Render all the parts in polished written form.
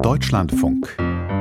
Deutschlandfunk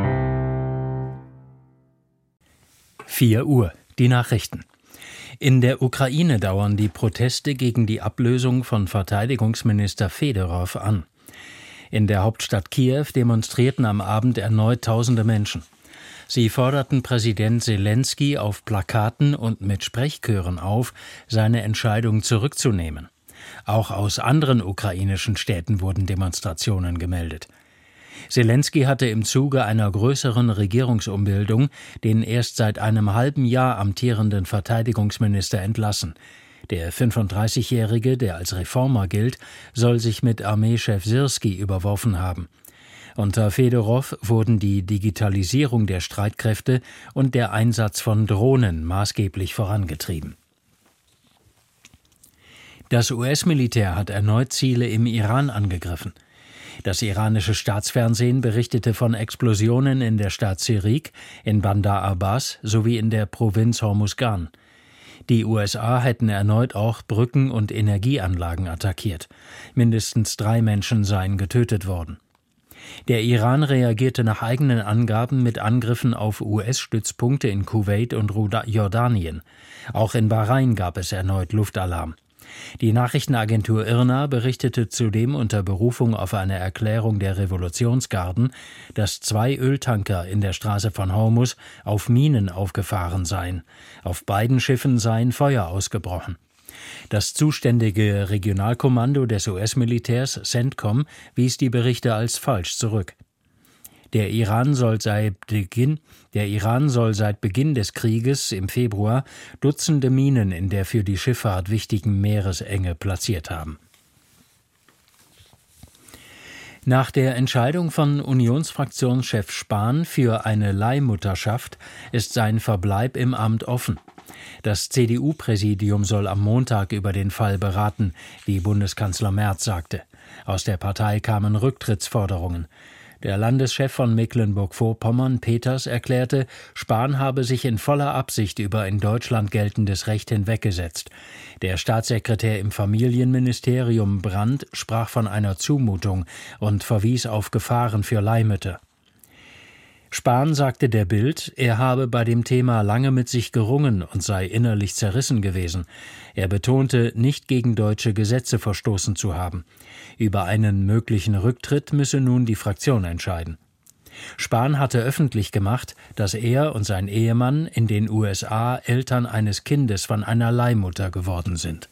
4 Uhr, die Nachrichten. In der Ukraine dauern die Proteste gegen die Ablösung von Verteidigungsminister Fedorow an. In der Hauptstadt Kiew demonstrierten am Abend erneut tausende Menschen. Sie forderten Präsident Selenskyj auf Plakaten und mit Sprechchören auf, seine Entscheidung zurückzunehmen. Auch aus anderen ukrainischen Städten wurden Demonstrationen gemeldet. Selenskyj hatte im Zuge einer größeren Regierungsumbildung den erst seit einem halben Jahr amtierenden Verteidigungsminister entlassen. Der 35-Jährige, der als Reformer gilt, soll sich mit Armeechef Syrskij überworfen haben. Unter Fedorow wurden die Digitalisierung der Streitkräfte und der Einsatz von Drohnen maßgeblich vorangetrieben. Das US-Militär hat erneut Ziele im Iran angegriffen. Das iranische Staatsfernsehen berichtete von Explosionen in der Stadt Sirik, in Bandar Abbas sowie in der Provinz Hormuzgan. Die USA hätten erneut auch Brücken und Energieanlagen attackiert. Mindestens 3 Menschen seien getötet worden. Der Iran reagierte nach eigenen Angaben mit Angriffen auf US-Stützpunkte in Kuwait und Jordanien. Auch in Bahrain gab es erneut Luftalarm. Die Nachrichtenagentur IRNA berichtete zudem unter Berufung auf eine Erklärung der Revolutionsgarden, dass 2 Öltanker in der Straße von Hormuz auf Minen aufgefahren seien. Auf beiden Schiffen seien Feuer ausgebrochen. Das zuständige Regionalkommando des US-Militärs, CENTCOM, wies die Berichte als falsch zurück. Der Iran soll seit Beginn des Krieges im Februar Dutzende Minen in der für die Schifffahrt wichtigen Meeresenge platziert haben. Nach der Entscheidung von Unionsfraktionschef Spahn für eine Leihmutterschaft ist sein Verbleib im Amt offen. Das CDU-Präsidium soll am Montag über den Fall beraten, wie Bundeskanzler Merz sagte. Aus der Partei kamen Rücktrittsforderungen. Der Landeschef von Mecklenburg-Vorpommern, Peters, erklärte, Spahn habe sich in voller Absicht über in Deutschland geltendes Recht hinweggesetzt. Der Staatssekretär im Familienministerium Brandt sprach von einer Zumutung und verwies auf Gefahren für Leihmütter. Spahn sagte der Bild, er habe bei dem Thema lange mit sich gerungen und sei innerlich zerrissen gewesen. Er betonte, nicht gegen deutsche Gesetze verstoßen zu haben. Über einen möglichen Rücktritt müsse nun die Fraktion entscheiden. Spahn hatte öffentlich gemacht, dass er und sein Ehemann in den USA Eltern eines Kindes von einer Leihmutter geworden sind.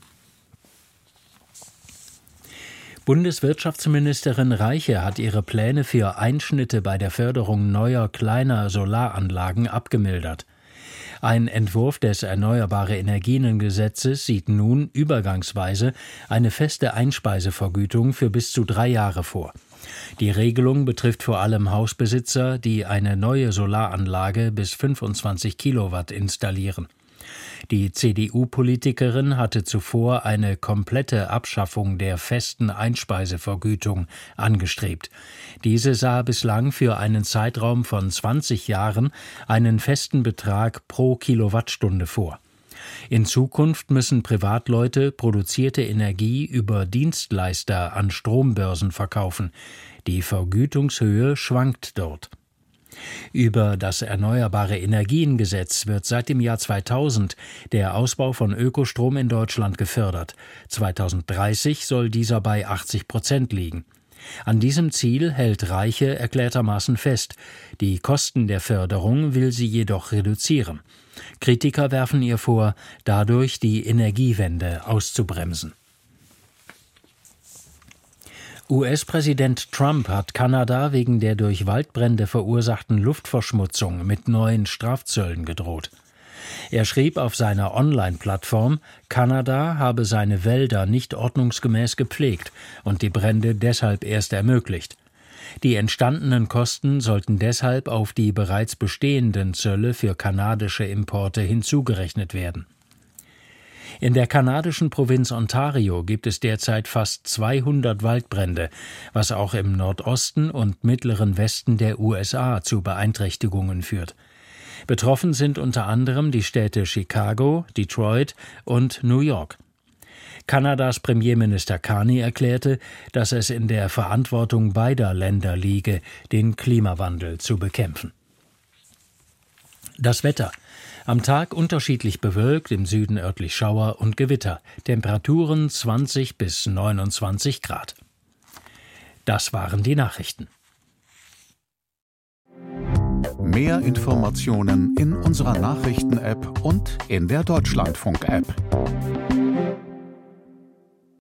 Bundeswirtschaftsministerin Reiche hat ihre Pläne für Einschnitte bei der Förderung neuer kleiner Solaranlagen abgemildert. Ein Entwurf des Erneuerbare-Energien-Gesetzes sieht nun übergangsweise eine feste Einspeisevergütung für bis zu 3 Jahre vor. Die Regelung betrifft vor allem Hausbesitzer, die eine neue Solaranlage bis 25 Kilowatt installieren. Die CDU-Politikerin hatte zuvor eine komplette Abschaffung der festen Einspeisevergütung angestrebt. Diese sah bislang für einen Zeitraum von 20 Jahren einen festen Betrag pro Kilowattstunde vor. In Zukunft müssen Privatleute produzierte Energie über Dienstleister an Strombörsen verkaufen. Die Vergütungshöhe schwankt dort. Über das Erneuerbare-Energien-Gesetz wird seit dem Jahr 2000 der Ausbau von Ökostrom in Deutschland gefördert. 2030 soll dieser bei 80% liegen. An diesem Ziel hält Reiche erklärtermaßen fest. Die Kosten der Förderung will sie jedoch reduzieren. Kritiker werfen ihr vor, dadurch die Energiewende auszubremsen. US-Präsident Trump hat Kanada wegen der durch Waldbrände verursachten Luftverschmutzung mit neuen Strafzöllen gedroht. Er schrieb auf seiner Online-Plattform, Kanada habe seine Wälder nicht ordnungsgemäß gepflegt und die Brände deshalb erst ermöglicht. Die entstandenen Kosten sollten deshalb auf die bereits bestehenden Zölle für kanadische Importe hinzugerechnet werden. In der kanadischen Provinz Ontario gibt es derzeit fast 200 Waldbrände, was auch im Nordosten und mittleren Westen der USA zu Beeinträchtigungen führt. Betroffen sind unter anderem die Städte Chicago, Detroit und New York. Kanadas Premierminister Carney erklärte, dass es in der Verantwortung beider Länder liege, den Klimawandel zu bekämpfen. Das Wetter. Am Tag unterschiedlich bewölkt, im Süden örtlich Schauer und Gewitter. Temperaturen 20 bis 29 Grad. Das waren die Nachrichten. Mehr Informationen in unserer Nachrichten-App und in der Deutschlandfunk-App.